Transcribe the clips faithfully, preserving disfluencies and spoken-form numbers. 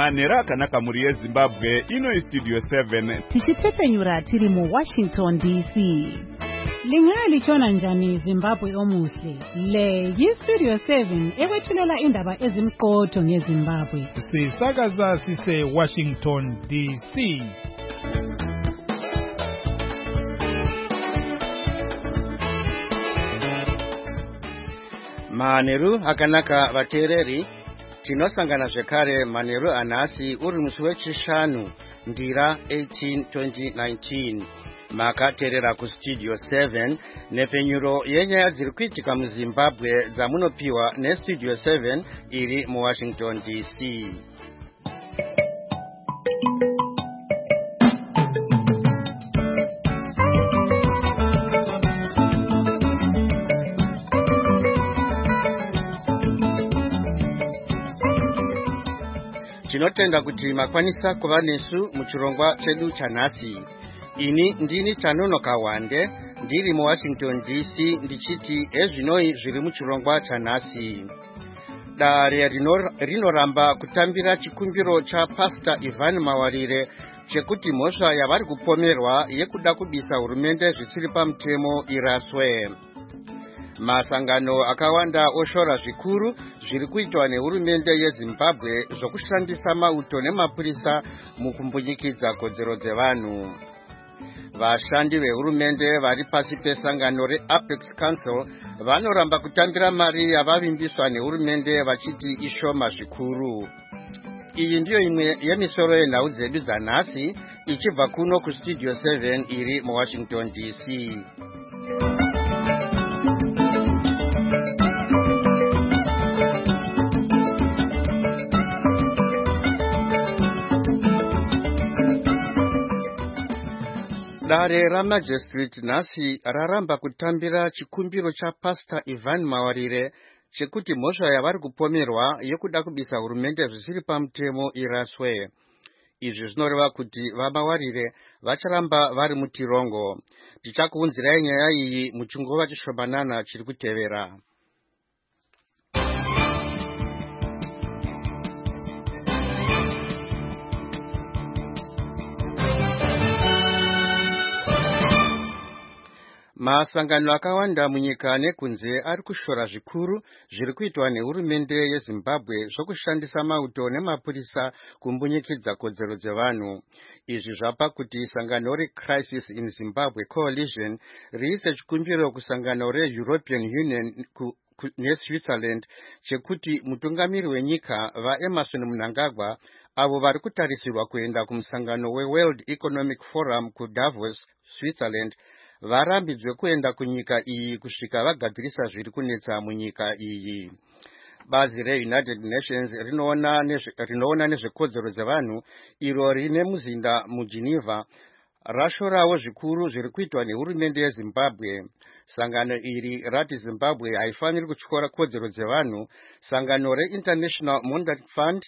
manhero akanaka muri yeZimbabwe. Ino iStudio seven tichipfepenyura tiri mu Washington D C. Lingalichona njani Zimbabwe omuhle? Le yiStudio seven ekwethulela indaba ezimqotho ngeZimbabwe. Sisakaza sise Washington D C. Manheru akanaka vateereri, tinosangana zvekare manheru anhasi uri musi wechishanu ndira eighteen twenty nineteen. Makateerera kuStudio seven nepfenyuro yenyaya dziri kuitika muZimbabwe dzamunopiwa neStudio seven iri muWashington D C. Tinotenda kuti makwanisa kuva nesu muchirongwa chedu chanhasi. Ini ndini Chanonoka Wande, ndiri muWashington D C ndichiti ezvinoi zviri muchirongwa chanhasi. Dare rinoramba kutambira chikumbiro cha Pastor Ivan Mawarire chekuti mhosva yavari kupomerwa yekuda kubisa hurumende zvisiri pamutemo iraswe. Masangano akawanda oshora zvikuru zviri kuitwa nehurumende yeZimbabwe zvokushandisa mauto nemapurisa mukumbunyikidza kodzero dzevanhu. Vashandi vehurumende vari pasi pesangano reApex Council vanoramba kutambira mari yavavimbiswa nehurumende vachiti ishoma zvikuru. Iyi ndiyo imwe yemisoro yenhau dzedu dzanhasi ichibva kuno kuStudio seven iri muWashington D C. Dare raMagistrate nhasi raramba kutambira chikumbiro cha Pastor Ivan Mawarire chekuti mhosva yavari kupomerwa yekuda kubisa hurumende zvisiri pamutemo iraswe. Izvi zvinoreva kuti vaMawarire vacharamba vari mutirongo. Tichakuunzirai nyaya iyi muchinguva chishomanana chiri kutevera. Masangano akawanda munyika nekunze ari kushora zvikuru zviri kuitwa nehurumende yeZimbabwe zvokushandisa mauto nemapurisa kumbunyikidza kodzero dzevanhu. Izvi zvapa kuti sangano reCrisis in Zimbabwe Coalition riise chikumbiro kusangano reEuropean Union neSwitzerland chekuti mutungamiri wenyika vaEmerson Mnangagwa avo vari kutarisirwa kuenda kumusangano weWorld Economic Forum kuDavos, Switzerland, varambidzwe kuenda kunyika iyi kusvika vagadzirisa zviri kunetsa munyika iyi. Bazi reUnited Nations rinoona nezve, rinoona nezvekodzero dzevanhu iro rine muzinda muGeneva rashorawo zvikuru zviri kuitwa nehurumende yeZimbabwe. Sangano iri rati Zimbabwe haifaniri kutyora kodzero dzevanhu. Sangano reInternational Monetary Fund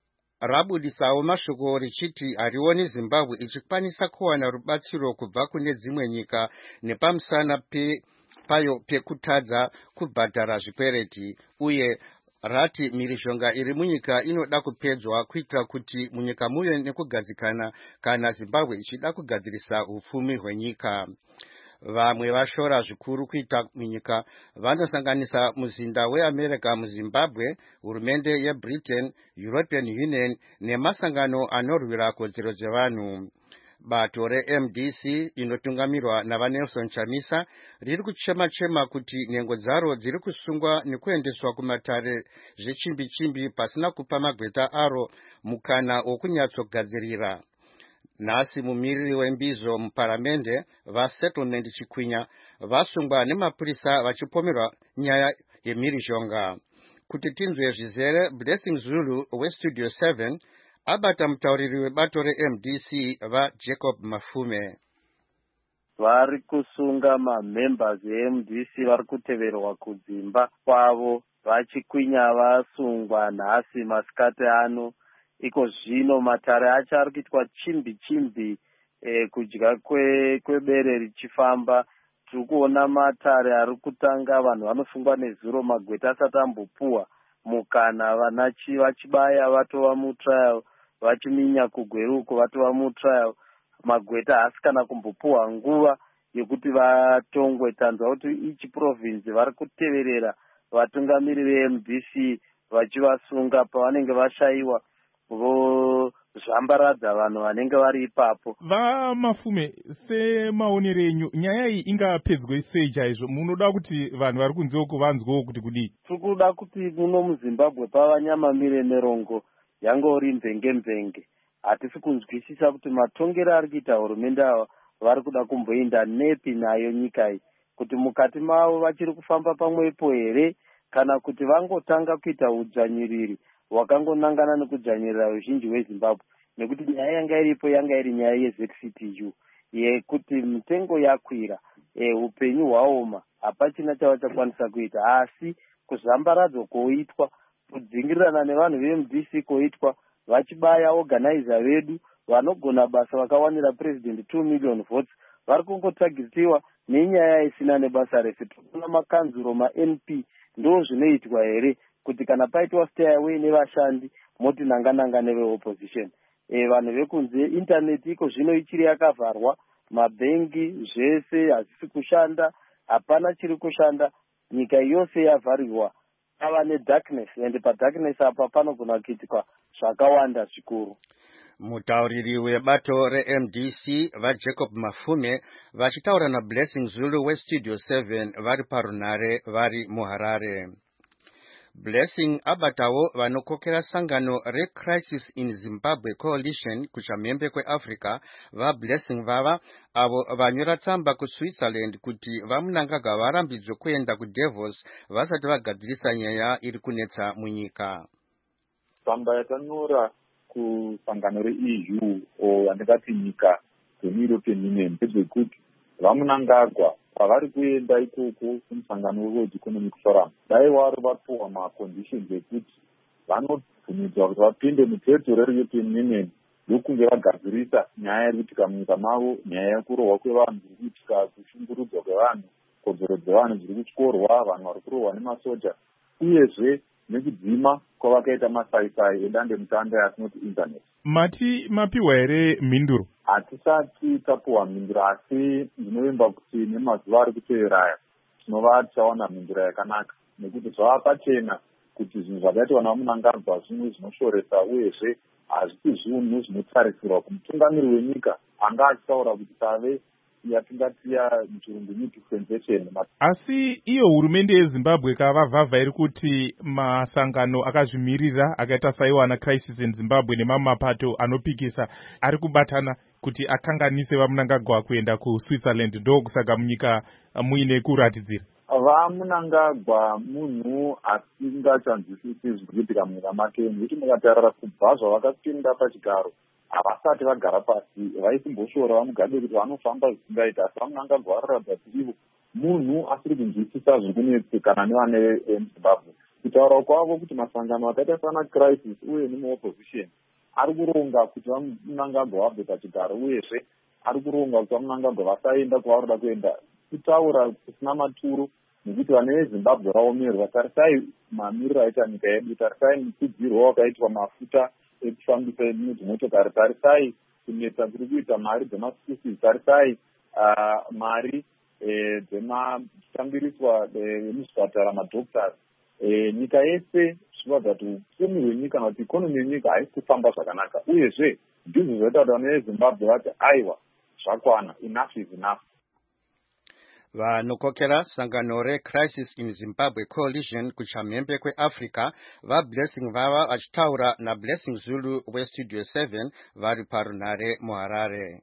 rabudisawo mashoko richiti harioni Zimbabwe ichikwanisa kuwana rubatsiro kubva kune dzimwe nyika nepamusana pe payo pekutadza kubhadhara zvikwereti, uye rati mhirizhonga iri munyika inoda kupedzwa kuitira kuti munyika muve nekugadzikana kana Zimbabwe ichida kugadzirisa upfumi hwenyika. Vamwe vashora zvikuru kuita munyika vanosanganisa muzinda weAmerica muZimbabwe, hurumende yeBritain, European Union nemasangano anorwira kodzero dzevanhu. Bato reM D C inotungamirwa navaNelson Chamisa riri kuchema-chema kuti nhengo dzaro dziri kusungwa nekuendeswa kumatare zvechimbi-chimbi pasina kupa magweta aro mukana wokunyatsogadzirira. Nhasi mumiriri wembizo muparamende vaSettlement Chikwinya vasungwa nemapurisa vachipomerwa nyaya yemhirizhonga. Kuti tinzwe zvizere, Blessing Zulu weStudio seven abata mutauriri webato reM D C vaJacob Mafume. Vari kusunga mamembers eM D C vari kuteverwa kudzimba kwavo, vaChikwinya vasungwa nhasi masikati ano. Iko zvino matare acho ari kuitwa chimbi chimbi eh, kudya kwe, kwebere richifamba. Tiri kuona matare ari kutanga vanhu vanosungwa nezuro magweta asati ambopuwa mukana vanachi vachibaya vatova mutrial vachiminya kugweruko vatova mutrial. Magweta haasi kana kumbopuwa nguva yekuti vatongwe. Tanzwa kuti ichi province vari kuteverera vatungamiri ve-M D C vachivasunga pavanenge vashayiwa vozvambaradza vanhu vanenge vari ipapo. VaMafume, semaonero enyu nyaya iyi ingapedzwe sei chaizvo? Munoda kuti vanhu vari kunze uko vanzwewo kuti kudii? Tiri kuda kuti muno muZimbabwe pava nyamamire nerongo yangori mvenge mvenge. Hatisi kunzwisisa kuti matongero ari kuita hurumende ava vari kuda kumboinda nepi nayo nyika iyi, kuti mukati mavo vachiri kufamba pamwepo here kana kuti vangotanga kuita udzvanyiriri hwakangonangana nekudzvanyirira ruzhinji hweZimbabwe. Nekuti nyaya yanga iripo yanga iri nyaya yeZ C T U yekuti mitengo yakwira, e, upenyu hwaoma, hapachina chavachakwanisa kuita. Asi kuzambaradzwa kwoitwa, kudzingirirana nevanhu ve-M D C kwoitwa, vachibaya organizer vedu vanogona basa vakawanira president two million votes, vari kungotagitiwa nenyaya isina nebasa rese. Tokuna makanzuro ma-N P ndo zvinoitwa here kuti kana paitwa stay away nevashandi moti nanga-nanga neve-opposition. E, vanhu vekunze internet iko zvino ichiri yakavharwa, mabhengi zvese hazisi kushanda, hapana chiri kushanda, nyika yose yavharirwa. Ava nedarkness, ende padarkness apa panogona kuitika zvakawanda zvikuru. Mutauriri webato re-M D C vaJacob Mafume vachitaura naBlessing Zulu weStudio seven vari parunare vari muHarare. Blessing abatawo vanokokera sangano reCrisis in Zimbabwe Coalition kuchamhembe kweAfrica. VaBlessing vava avo vanyora tsamba kuSwitzerland kuti vamunangagwa varambidzwe kuenda kuDavos vasati vagadzirisa nyaya iri kunetsa munyika. Tsamba yakanyora kusangano re-E U yandikati nyika dzemuEuropean Union ndedzekuti vamunangagwa pavari kuenda ikoko kumusangano weWorld Economic Forum dai vari vapuwa maconditions ekuti vanobvumidzwa kuti vapinde muterritory reEuropean Union ndokunge vagadzirisa nyaya iri kuitika munyika mavo, nyaya yekurohwa kwevanhu zviri kuitika, kushungurudzwa kwevanhu, kodzero dzevanhu zviri kutyorwa, vanhu vari kurohwa nemasoja, uyezve nekudzima kwavakaita masaisai edande mutande atinoti internet. Mati mapiwa here mhinduro? Hatisati tapuwa mhinduro, asi ndinovimba kuti nemazuva ari kuteveraya tinova tichaona mhinduro yakanaka, nekuti zvava pachena kuti zvinhu zvakaitwa namunangagwa zvimwe zvinoshoresa, uyezve hazvisi zvinhu zvinotarisirwa kumutungamiri wenyika anga achitaura kuti tave yatingatiya muchirungu nyiki sensation. Asi iyo hurumende yeZimbabwe kavavhavha iri kuti masangano akazvimirira akaita saiwana Crisis in Zimbabwe nemamapato anopikisa ari kubatana kuti akanganise vamunangagwa kuenda kuSwitzerland ndokusaka munyika muine kuratidzira. Vamunangagwa munhu asingachanzwisisi zviri kuitika munyika make, nekuti mukatarira kubva zvavakapinda pachigaro havasati vagara pasi vaisimboshoora vamugade kuti vanofamba zvisingaita. Asi vamunangagwa vararatidza kuti ivo munhu asiri kunzwisisa zviri kunetsekana nevane veZimbabwe. Kutaura kwavo kuti masangano akaita sana Crisis uye nemaopposition ari kuronga kuti vamunangagwa vabve pachigaro, uyezve ari kuronga kuti vamunangagwa vasaenda kwavari kuda kuenda, kutaura kusina maturo, nekuti vane veZimbabwe vaomerwa. Tarisai mamiriro aita nyika yedu, tarisai mukudzirwa wakaitwa mafuta ekufambisa dzimotokari, tarisai kunetsa kuri kuita mari dzemasukusi, tarisai mari dzemashambiriswa emuzvipatara, madhoktari. Nyika yese zvichibva kuti upfumi hwenyika kana kuti ikonomi yenyika haisi kufamba zvakanaka, uyezve ndizvo zvaita kuti vane veZimbabwe vati aiwa zvakwana, enough is enough. Vanokokera sangano reCrisis in Zimbabwe Coalition kuchamhembe kweAfrica vaBlessing vava vachitaura naBlessing Zulu weStudio seven vari parunare muHarare.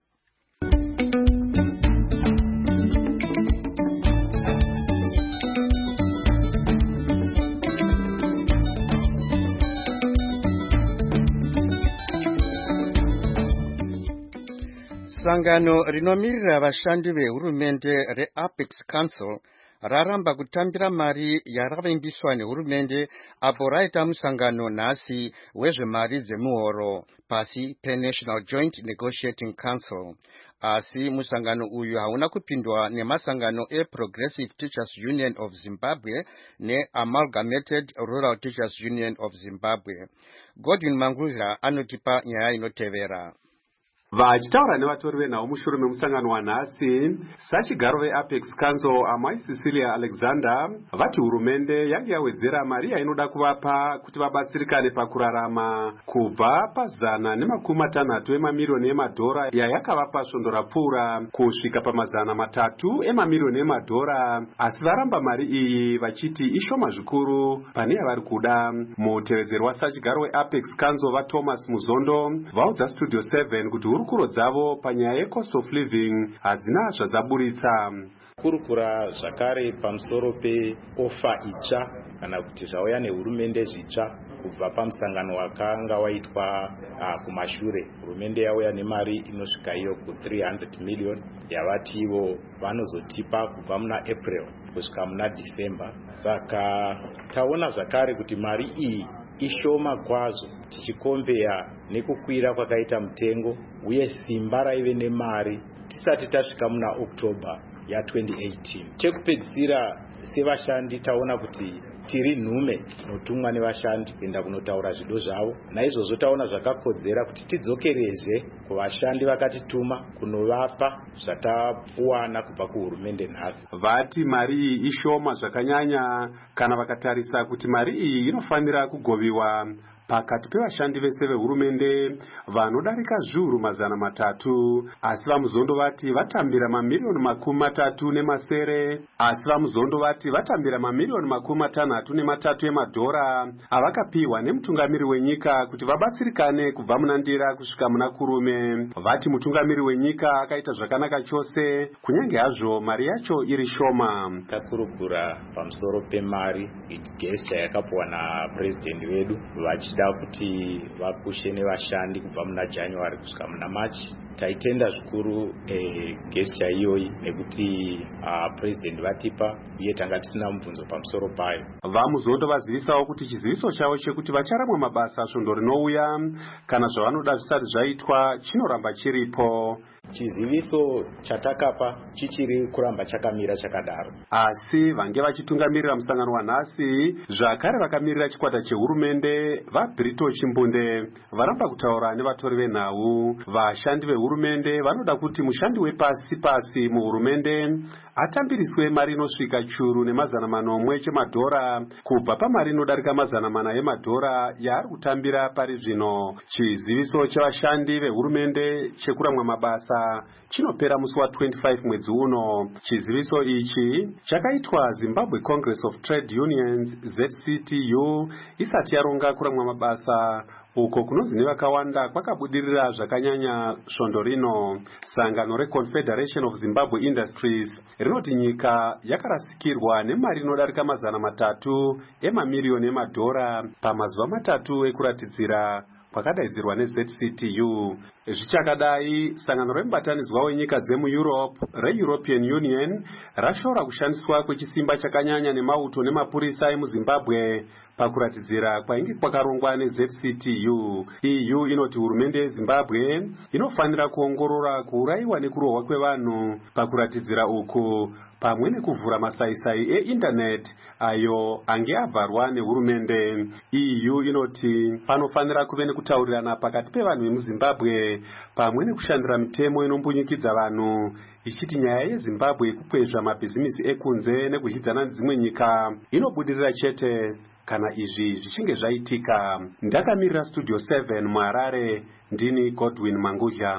Sangano rinomirira vashandi vehurumende reApex Council raramba kutambira mari yaravavimbiswa nehurumende apo raita musangano nhasi wezvemari dzemuhoro pasi peNational Joint Negotiating Council. Asi musangano uyu hauna kupindwa nemasangano eProgressive Teachers Union of Zimbabwe neAmalgamated Rural Teachers Union of Zimbabwe. Godwin Mangula anotipa nyaya inotevera. Vachitaura nevatori venhau mushure memusangano wanhasi, sachigaro veApex Council amai Cecilia Alexander vati hurumende yange yawedzera mari yainoda kuvapa kuti vabatsirikane pakurarama kubva pazana nemakumi matanhatu emamirioni emadhora yayakavapa svondo rapfuura kusvika pamazana matatu emamirioni emadhora, asi varamba mari iyi vachiti ishoma zvikuru pane yavari kuda. Mutevedzeri wasachigaro weApex Council vaThomas Muzondo vaudza Studio seven kuti hurukuro dzavo panyaya yecost of living hadzina zvadzaburitsa. Kurukura zvakare pamusoro peofa itsva kana kuti zvauya nehurumende zvitsva kubva pamusangano wakanga waitwa uh, kumashure. Hurumende yauya nemari inosvika iyo ku three hundred million yavati ivo vanozotipa kubva muna April kusvika muna December. Saka taona zvakare kuti mari iyi ishoma kwazvo tichikombeya nekukwira kwakaita mutengo uye simba raive nemari tisati tasvika muna October ya twenty eighteen. Chekupedzisira sevashandi taona kuti tiri nhume tinotumwa nevashandi kuenda kunotaura zvido zvavo, naizvozvo taona zvakakodzera kuti tidzokerezve kuvashandi vakatituma kunovapa zvatapuwana kubva kuhurumende nhasi. Vati mari iyi ishoma zvakanyanya kana vakatarisa kuti mari iyi inofanira kugoviwa pakati pevashandi vese vehurumende vanodarika zviuru mazana matatu, asi vamuzondo vati vatambira mamirioni makumi matatu nemasere, asi vamuzondo vati vatambira mamirioni makumi matanhatu nematatu emadhora avakapiwa nemutungamiri wenyika kuti vabatsirikane kubva muna ndira kusvika muna kurume. Vati mutungamiri wenyika akaita zvakanaka chose kunyange hazvo mari yacho iri shoma. Takurukura pamusoro pemari gesture yakapuwa napresident wedu vachida kuti vapushe nevashandi kubva muna January kusvika muna March. Taitenda zvikuru eh, gesture iyoyi nekuti uh, president vatipa uye tanga tisina mubvunzo pamusoro payo. Vamuzondo vazivisawo kuti chiziviso chavo chekuti vacharamwa mabasa svondo rinouya kana zvavanoda zvisati zvaitwa chinoramba chiripo. Chiziviso chatakapa chichiri kuramba chakamira chakadaro. Asi vange vachitungamirira musangano wanhasi zvakare vakamirira chikwata chehurumende vaBrito Chimbunde varamba kutaura nevatori venhau. Vashandi vehurumende vanoda kuti mushandi wepasi pasi muhurumende atambiriswe mari inosvika churu nemazana manomwe chemadhora kubva pamari inodarika mazana mana emadhora yaari kutambira pari zvino. Chiziviso chevashandi vehurumende chekuramwa mabasa chinopera musi wa twenty-five mwedzi uno. Chiziviso ichi chakaitwa Zimbabwe Congress of Trade Unions Z C T U isati yaronga kuramwa mabasa uko kunonzi nevakawanda kwakabudirira zvakanyanya svondo rino. Sangano reConfederation of Zimbabwe Industries rinoti nyika yakarasikirwa nemari inodarika mazana matatu emamirioni emadhora pamazuva matatu ekuratidzira kwakadaidzirwa neZ C T U. Zvichakadai, sangano remubatanidzwa wenyika dzemuEurope reEuropean Union rashora kushandiswa kwechisimba chakanyanya nemauto nemapurisa emuZimbabwe pakuratidzira kwainge kwakarongwa neZ C T U. E U inoti hurumende yeZimbabwe inofanira kuongorora kuurayiwa nekurohwa kwevanhu pakuratidzira uku pamwe nekuvhura masaisai einternet ayo ange abvarwa nehurumende. E U inoti panofanira kuve nekutaurirana pakati pevanhu vemuZimbabwe pamwe nekushandira mitemo inombunyikidza vanhu, ichiti nyaya yeZimbabwe yekukwezva mabhizimisi ekunze nekuzvidzana nedzimwe nyika inobudirira chete kana izvi zvichinge zvaitika. Ndakamirira Studio seven muHarare, ndini Godwin Mangudya.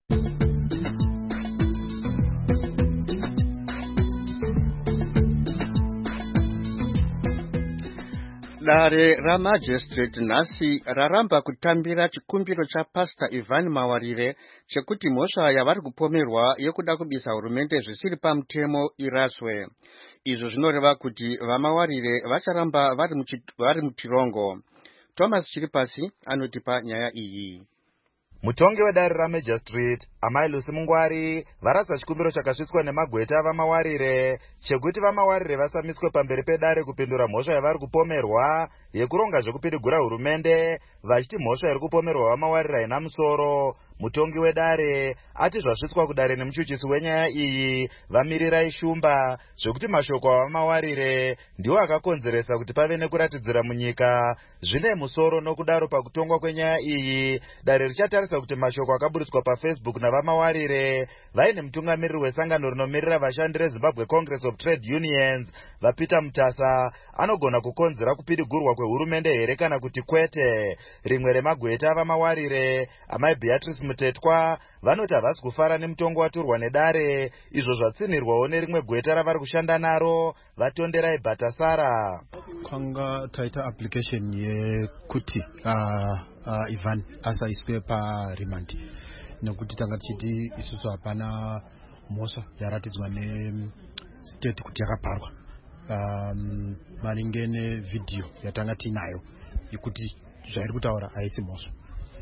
Dare raMagistrate nhasi raramba kutambira chikumbiro chaPastor Ivan Mawarire chekuti mhosva yavari kupomerwa yekuda kubisa hurumende zvisiri pamutemo iraswe. Izvo zvinoreva kuti vaMawarire vacharamba vari mutirongo. Thomas Chiripasi anotipa nyaya iyi. Mutongi wedare raMagistrate amai Lucy Mungwari varatsa chikumbiro chakasvitswa nemagweta avaMawarire chekuti vaMawarire vasamiswe pamberi pedare kupindura mhosva yavari kupomerwa yekuronga zvekupidigura hurumende, vachiti mhosva iri kupomerwa vaMawarire haina musoro. mutongi wedare ati zvasvitswa kudare nemuchuchisi wenyaya iyi vamirirai shumba zvekuti mashoko avamawarire ndiwo akakonzeresa kuti pave nekuratidzira munyika zvine musoro. Nokudaro pakutongwa kwenyaya iyi dare richatarisa kuti mashoko akaburitswa pafacebook navamawarire vaine mutungamiriri wesangano rinomirira vashandi reZimbabwe Congress of Trade Unions vaPeter Mutasa anogona kukonzera kupidigurwa kwehurumende here kana kuti kwete. Rimwe remagweta avamawarire amai Beatrice Mutetwa vanoti havasi kufara nemutongo waturwa nedare, izvo zvatsinirwawo nerimwe gweta ravari kushanda naro vatonderai Bhatasara. Kwanga taita application yekuti uh, uh, Ivan asaiswe paremand nekuti tanga tichiti isusu hapana mhosva yaratidzwa nestate kuti yakaparwa um, maringe nevidhiyo yatanga tinayo yekuti zvairi kutaura haisi mhosva.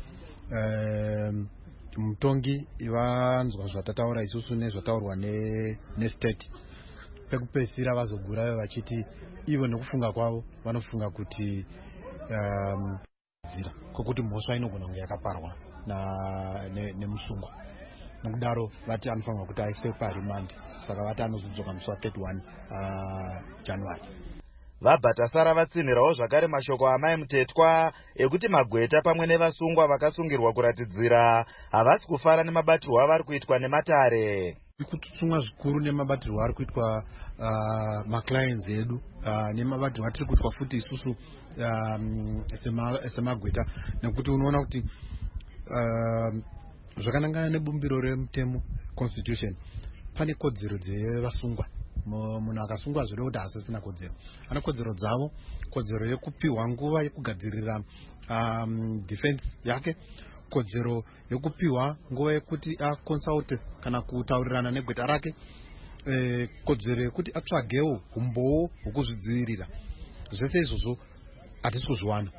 um, mutongi vanzwa zvatataura isusu nezvataurwa nestate pekupedzisira vazogura vachiti ivo nekufunga kwavo vanofunga kuti um, zira kokuti mhosva inogona kunge yakaparwa nemusungwa ne nokudaro vati anofanirwa kuti aiswe parimandi, saka vati anozodzoka musi wa31 uh, January. VaBhatasara vatsinhirawo zvakare mashoko amai Mutetwa ekuti magweta pamwe nevasungwa vakasungirwa kuratidzira havasi kufara nemabatirwo avari kuitwa nematare. Kutsutsumwa zvikuru nemabatirwo ari kuitwa uh, maclients edu uh, nemabatirwo atiri kuitwa futi isusu um, semagweta nekuti unoona kuti uh, zvakanangana nebumbiro remutemo constitution pane kodzero dzevasungwa. Munhu akasungwa zviri kuti asisina kodzero ane kodzero dzavo, kodzero yekupiwa nguva yekugadzirira um, defense yake, kodzero yekupiwa nguva yekuti aconsulte kana kutaurirana negweta rake, eh, kodzero yekuti atsvagewo umbowo hwekuzvidzivirira. Zvese izvozvo hatisi kuzviwana.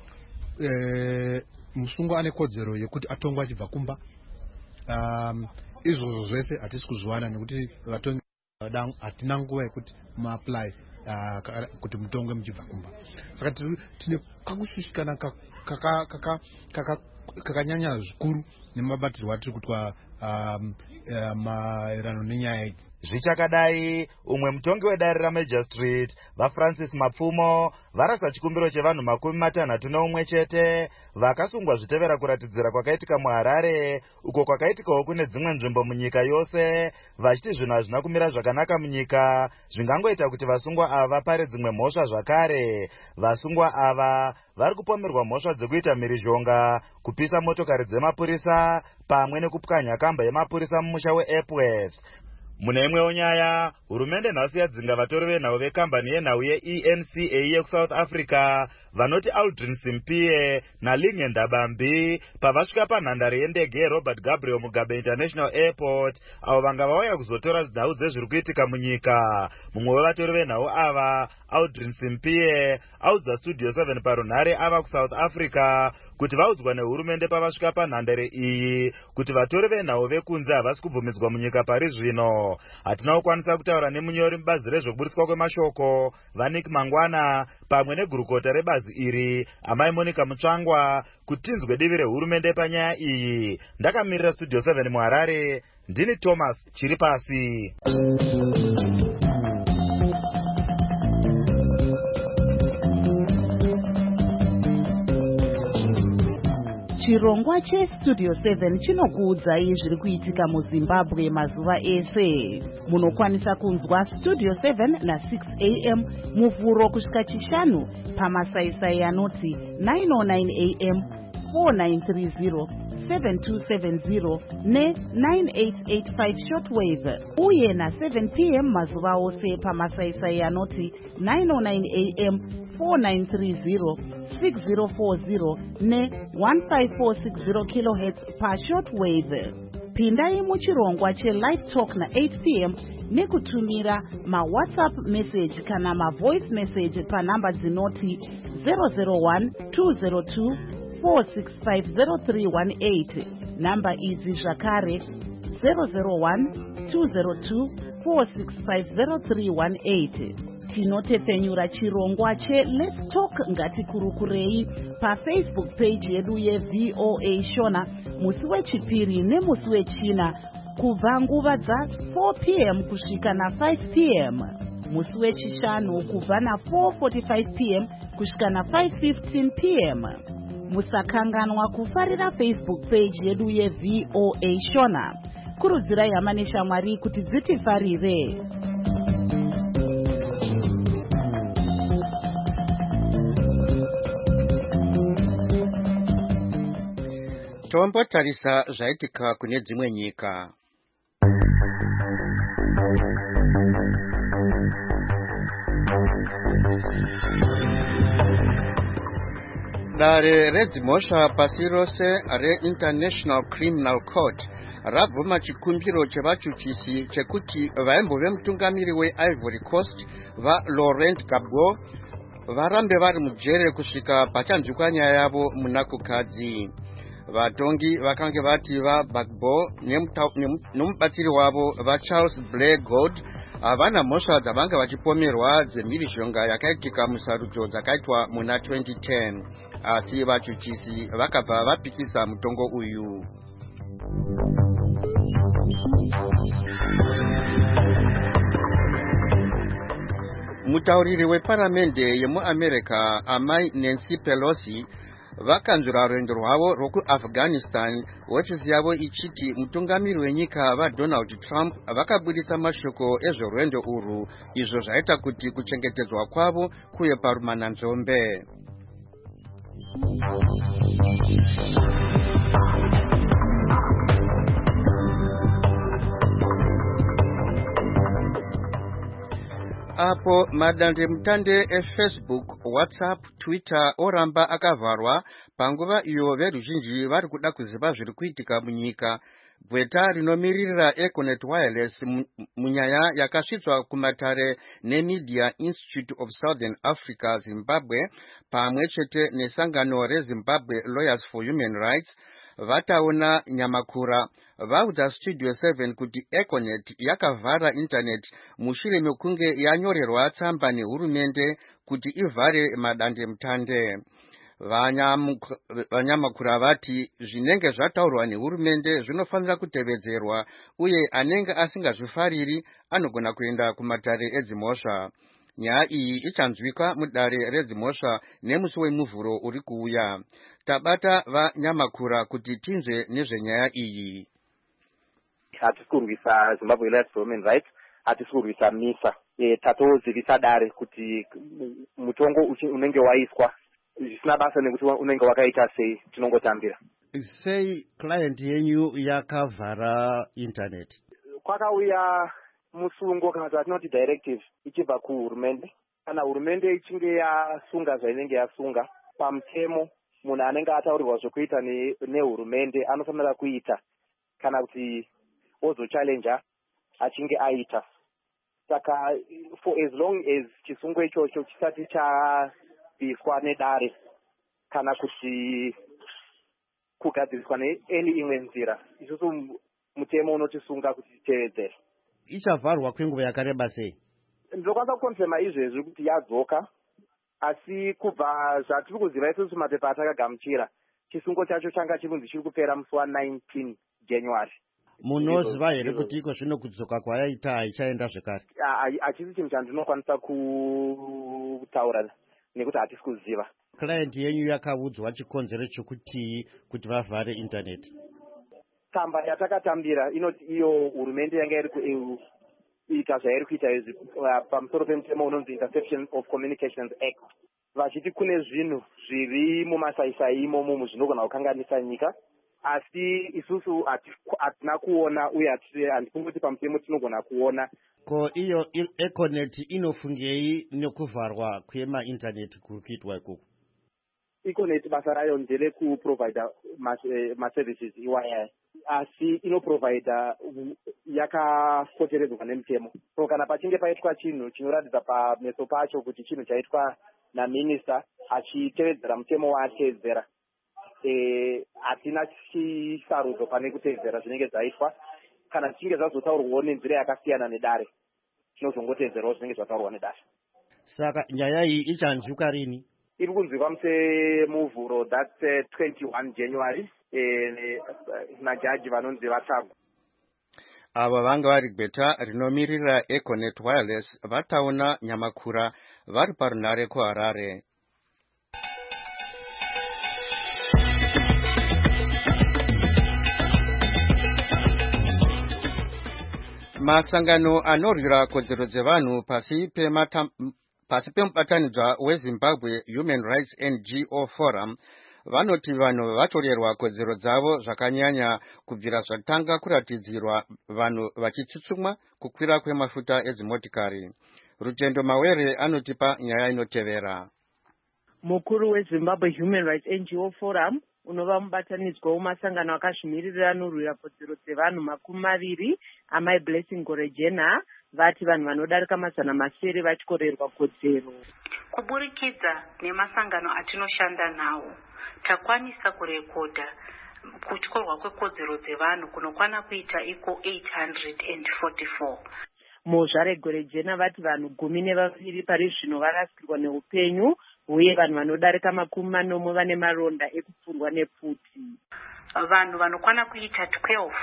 Eh, musungwa ane kodzero yekuti atongwa achibva kumba. Um, izvozvo zvese hatisi kuzviwana nekuti vatongi hatina nguva yekuti maapply uh, kuti mutongwe muchibva kumba. Saka tine kakushushikana kakanyanya zvikuru nemabatirwo atiri kutwa um, uh, maerano nenyaya idzi. Zvichakadai, umwe mutongi wedare raMajistrate vaFrancis Mapfumo varasa chikumbiro chevanhu makumi matanhatu neumwe chete vakasungwa zvitevera kuratidzira kwakaitika muHarare, uko kwakaitikawo kune dzimwe nzvimbo munyika yose, vachiti zvinhu hazvina kumira zvakanaka munyika zvingangoita kuti vasungwa ava vapare dzimwe mhosva zvakare. Vasungwa ava vari kupomerwa mhosva dzekuita mhirizhonga, kupisa motokari dzemapurisa pamwe nekupwanya kamba yemapurisa mumusha weEpworth. Mune imwewo nyaya, hurumende nhasi yadzinga vatori venhau vekambani yenhau yeE N C A yekuSouth Africa vanoti Aldrin Simpiye naLinge Ndabambi pavasvika panhandare yendege yeRobert Gabriel Mugabe International Airport, avo vanga vauya kuzotora nhau dzezviri kuitika munyika. Mumwe wevatori venhau ava, Aldrin Simpiye, audza Studio seven parunhare ava kuSouth Africa kuti vaudzwa nehurumende pavasvika panhandare iyi kuti vatori venhau vekunze havasi kubvumidzwa munyika pari zvino. Hatina kukwanisa kutaura nemunyori mubazi rezvokuburitswa kwemashoko Vanik Mangwana pamwe negurukota rebazi iri amai Monica Mutsvangwa kuti tinzwe divi rehurumende panyaya iyi. Ndakamirira Studio seven muHarare, ndini Thomas Chiripasi. Chirongwa cheStudio seven chinokuudzai zviri kuitika muZimbabwe mazuva ese. Munokwanisa kunzwa Studio seven na six a m muvhuro kusvika chishanu pamasaisai anoti nine oh nine a m, four nine three zero, seven two seven zero ne nine eight eight five shortwave, uye na seven p m mazuva ose pamasaisai anoti nine oh nine a m, four nine three zero, six zero four zero ne one five four six zero kilohertz pa shortwave. Pindai muchirongwa cheLive Talk na eight p m nekutumira maWhatsApp message kana maVoice message panamba dzinoti zero zero one two zero two four six five zero three one eight. Namba idzi zvakare zero zero one two zero two four six five zero three one eight. tinotepfenyura chirongwa cheLet's Talk ngatikurukurei pafacebook page yedu yeVOA Shona musi wechipiri nemusi wechina kubva nguva dza four p m kusvika na five p m musi wechishanu kubva na four forty-five p m kusvika na five fifteen p m musakanganwa kufarira Facebook page yedu yeVOA Shona. Kurudzirai hama neshamwari kuti dzitifarire. Tombotarisa zvaitika kune dzimwe nyika. Dare redzimhosva pasi rose reInternational Criminal Court rabvuma chikumbiro chevachuchisi chekuti vaimbove mutungamiri weIvory Coast vaLaurent Gbagbo varambe vari mujere kusvika pachanzwikwa nyaya yavo muna kukadzi. Vatongi vakange vati vaGbagbo nemubatsiri wavo vaCharles Blair Gold havana mhosva dzavanga vachipomerwa dzemhirizhonga yakaitika musarudzo dzakaitwa muna twenty ten, asi vachuchisi vakabva vapikisa mutongo uyu. Mutauriri weparamende yemuAmerica amai Nancy Pelosi vakanzura rwendo rwavo rwokuAfghanistan, hofisi yavo ichiti mutungamiri wenyika vaDonald Trump vakabudisa mashoko ezvorwendo urwu, izvo zvaita kuti kuchengetedzwa kwavo kuye parumananzombe. Apo madande mutande eFacebook, WhatsApp, Twitter oramba akavharwa panguva iyo veruzhinji vari kuda kuziva zviri kuitika munyika, bweta rinomiririra Econet Wireless munyaya yakasvitswa kumatare neMedia Institute of Southern Africa Zimbabwe pamwe chete nesangano reZimbabwe Lawyers for Human Rights vataona nyamakura vaudza Studio seven kuti Econet yakavhara internet mushure mekunge yanyorerwa tsamba nehurumende kuti ivhare madande mutande. Vanyamakura vati zvinenge zvataurwa nehurumende zvinofanira kutevedzerwa uye anenge asingazvifariri anogona kuenda kumatare edzimhosva. Nyaya iyi ichanzwika mudare redzimhosva nemusi wemuvhuro uri kuuya. Tabata vanyamakura kuti tinzwe nezvenyaya iyi. Hatisi kurwisa Zimbabwe Lawyers for Human Rights, hatisi kurwisa MISA. E, tatozivisa dare kuti mutongo unenge waiswa zvisina basa nekuti unenge wakaita sei, tinongotambira. Sei client yenyu yakavhara internet? Kwakauya musungo kana kuti atinoti directive ichibva kuhurumende. Kana hurumende ichinge yasunga zvainenge yasunga pamutemo, munhu anenge ataurirwa zvokuita nehurumende anofanira kuita kana kuti ozo challenger achinge aita. Saka for as long as chisungo ichocho chisati chabviswa nedare kana kuti kugadziriswa neeni imwe nzira, isusu mutemo unotisunga kuti titevedzere. Ichavharwa kwenguva yakareba sei? Ndokwanisa kukonfirma izvezvi kuti yadzoka, asi kubva zvatiri kuziva isusu mapepa atakagamuchira chisungo chacho changa chirunzi chiri kupera musi wa19 January. Munoziva here kuti iko zvino kudzoka kwayaita haichaenda zvekare? Hachisi chinhu chandinokwanisa kutaura nekuti hatisi kuziva. Client yenyu yakaudzwa chikonzero chokuti kuti vavhare internet? Tsamba yatakatambira inoti iyo hurumende yanga iri kuita zvairi kuita izvi pamusoro pemutemo unonzi Interception of Communications Act, vachiti kune zvinhu zviri mumasaisai imomo zvinogona kukanganisa nyika, asi isusu hatina kuona uye handifungoti pamutemo tinogona kuona. Ko iyo Econet inofungei nekuvharwa kwema internet kuri kuitwa ikoko? Econet basa rayo ndere kuprovida maservices iwaya, asi inoprovida yakapoteredzwa nemutemo. So kana pachinge paitwa chinhu chinoratidza pameso pacho kuti chinhu chaitwa naminista achitevedzera mutemo waatevedzera, hatina chisarudzo pane kutevedzera zvinenge zvaitwa. Kana zvichinge zvazotaurwawo nenzira yakasiyana nedare, tinozongotevedzerawo zvinenge zvataurwa nedare. Saka nyaya iyi ichanzwika rini? Iri kunzwika muse muvhuro, that's uh, twenty-first January eh, najaji vanonzi vatsagwa. Ava vanga vari gweta rinomirira Econet Wireless vataona Nyamakura vari parunare kuHarare. Masangano anorwira kodzero dzevanhu pasi pemata pasi pemubatanidzwa weZimbabwe Human Rights N G O Forum vanoti vanhu vatorerwa kodzero dzavo zvakanyanya kubvira zvatanga kuratidzirwa vanhu vachitsutsumwa kukwira kwemafuta edzimotikari. Rutendo Mawere anotipa nyaya inotevera. Mukuru weZimbabwe Human Rights N G O Forum unova mubatanidzwa wemasangano akazvimirira anorwira kodzero dzevanhu makumi maviri amai Blessing Gorejena vati vanhu vanodarika mazana masere vachikorerwa kodzero. Kuburikidza nemasangano atinoshanda nawo takwanisa kurekodha kutyorwa kwekodzero dzevanhu kunokwana kuita iko eight hundred forty-four. Mozvare Gorejena vati vanhu gumi nevaviri pari zvino varasikirwa neupenyu uye vanhu vanodarika makumi manomwe vane maronda ekupfurwa nepfuti. Vanhu vanokwana kuita twelve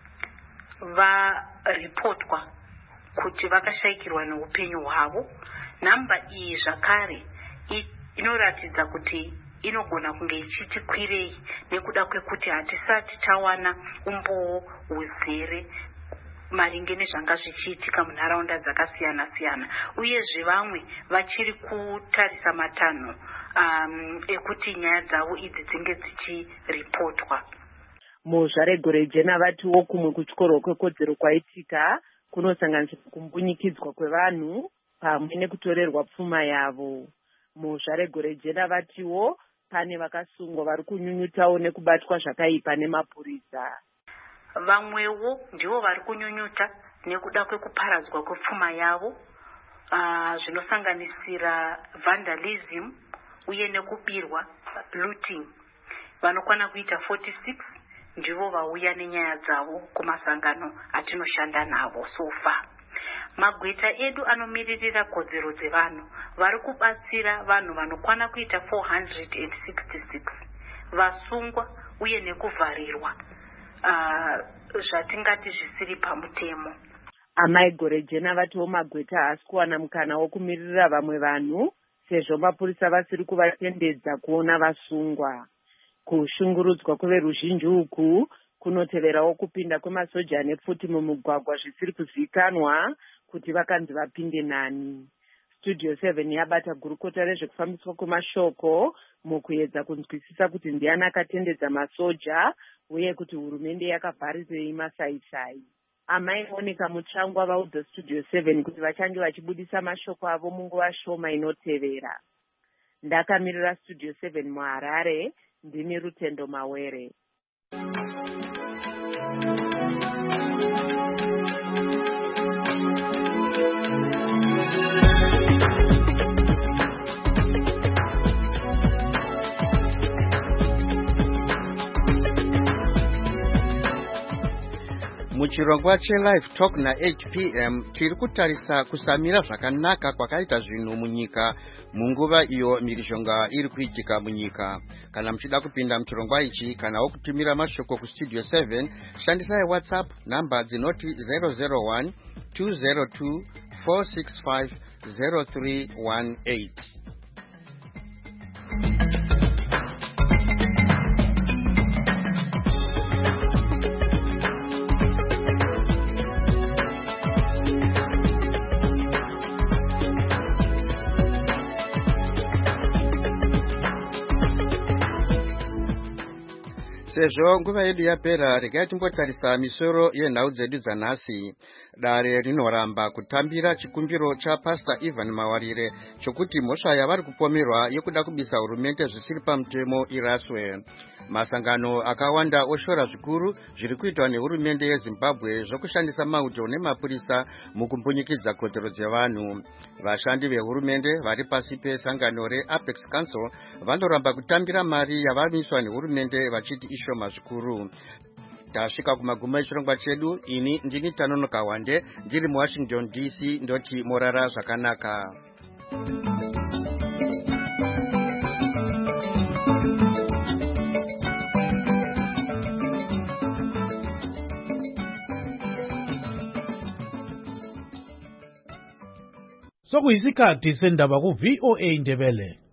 varipotwa kuti vakashayikirwa neupenyu hwavo. Namba iyi zvakare inoratidza kuti inogona kunge ichiti kwirei nekuda kwekuti hatisati tawana umboo huzere maringe nezvanga zvichiitika munharaunda dzakasiyana siyana, uyezve vamwe vachiri kutarisa matanho um, ekuti nyaya dzavo idzi dzinge dzichiripotwa. Mozvare Gorejena vatiwo kumwe kutyorwa kwekodzero kwaitika kunosanganisira kumbunyikidzwa kwevanhu pamwe nekutorerwa pfuma yavo. Mozvare Gorejena vatiwo pane vakasungwa vari kunyunyutawo nekubatwa zvakaipa nemapurisa. Vamwewo ndivo vari kunyunyuta nekuda kwekuparadzwa kwepfuma yavo, uh, zvinosanganisira vandalism uye nekubirwa, looting. Vanokwana kuita forty-six ndivo vauya nenyaya dzavo kumasangano atinoshanda navo so far. Magweta edu anomiririra kodzero dzevanhu vari kubatsira vanhu vanokwana kuita four hundred sixty-six vasungwa uye nekuvharirwa uh, zvatingati zvisiri pamutemo. Amai Gorejena vatiwo magweta haasi kuwana mukana wokumirira vamwe vanhu sezvo mapurisa vasiri kuvatendedza kuona vasungwa. Kushungurudzwa kweveruzhinji uku kunoteverawo kupinda kwemasoja nepfuti mumugwagwa zvisiri kuzivikanwa kuti vakanzi vapinde nani. Studio seven yabata gurukota rezvekufambiswa kwemashoko mukuedza kunzwisisa kuti ndiani akatendedza masoja uye kuti hurumende yakavharirei masaisai. Amai Monica Mutsvangwa vaudza Studio seven kuti vachange vachibudisa mashoko avo munguva shoma inotevera. Ndakamirira Studio seven muHarare, ndini Rutendo Mawere. Muchirongwa cheLive Talk na eight p m tiri kutarisa kusamira zvakanaka kwakaita zvinhu munyika munguva iyo mhirizhonga iri kuitika munyika. Kana muchida kupinda muchirongwa ichi kana wokutumira mashoko kuStudio seven, shandisai WhatsApp namba dzinoti zero zero one two zero two four six five zero three one eight. Sezvo nguva yedu yapera, regai timbotarisa misoro yenhau dzedu dzanhasi. Dare rinoramba kutambira chikumbiro chaPastor Ivan Mawarire chokuti mhosva yavari kupomerwa yekuda kubisa hurumende zvisiri pamutemo iraswe. Masangano akawanda oshora zvikuru zviri kuitwa nehurumende yeZimbabwe zvokushandisa mauto nemapurisa mukumbunyikidza kodzero dzevanhu. Vashandi vehurumende vari pasi pesangano reApex Council vanoramba kutambira mari yavamiswa nehurumende vachiti ishoma zvikuru. Tasvika kumaguma echirongwa chedu. Ini ndini Tanonoka Wande ndiri muWashington D C ndoti morara zvakanaka. Sokuyisikhathi sendaba ku V O A Indebele.